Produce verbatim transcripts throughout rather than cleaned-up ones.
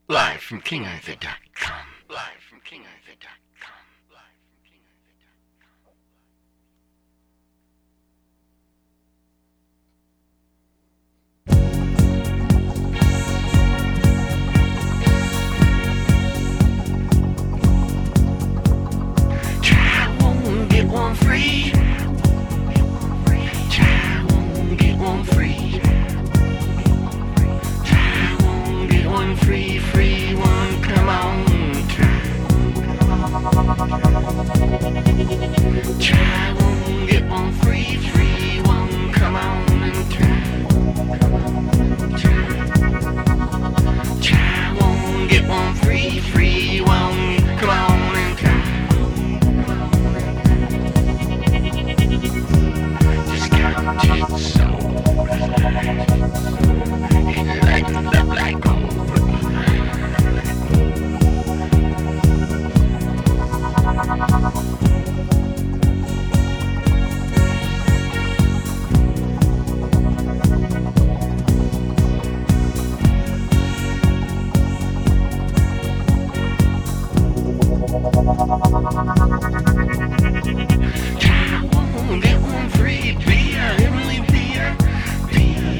Live from King Arthur dot com. Live from King Arthur dot com. Live from King Arthur dot com. Try one, get one free. Try one, get one free. Try one, get one free, free one, come on. Try one, get one free, free one, come on and try. Try one, get one free, free one, come on and try. Just counted soul, it lightened up like gold. Try one, get one free beer, Emily beer, beer.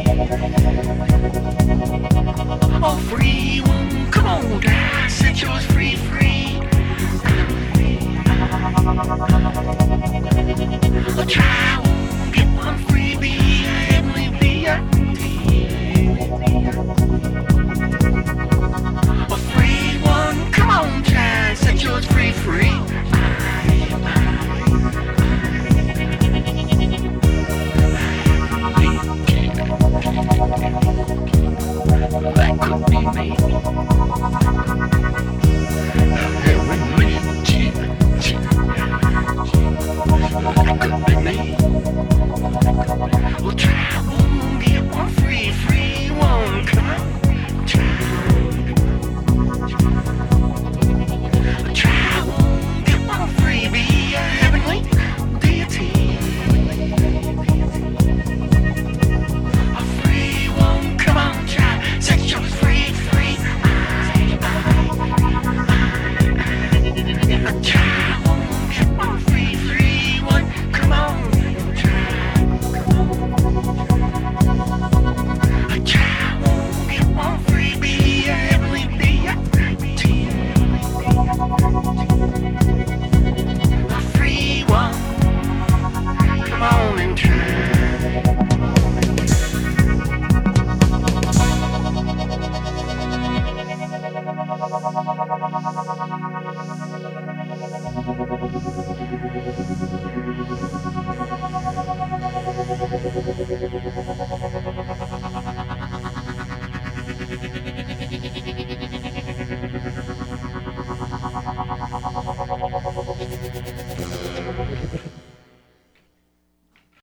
Oh, free one, come on, guys, set yours free, free. Oh, try one, get one free beer, Emily beer, beer. Oh, free one, come on, guys, set yours free, free. That could be me. Heaven me, that could be me. Well, try one, get one free, free one, come on. Try, try one, get one free, be a heavenly deity. A free one, come on, try, set yours free, free. I, I, I, try one, get one free, free one, come on, try. I try one, get one free, be a heavenly deity. A free one, come on and try. Thank you.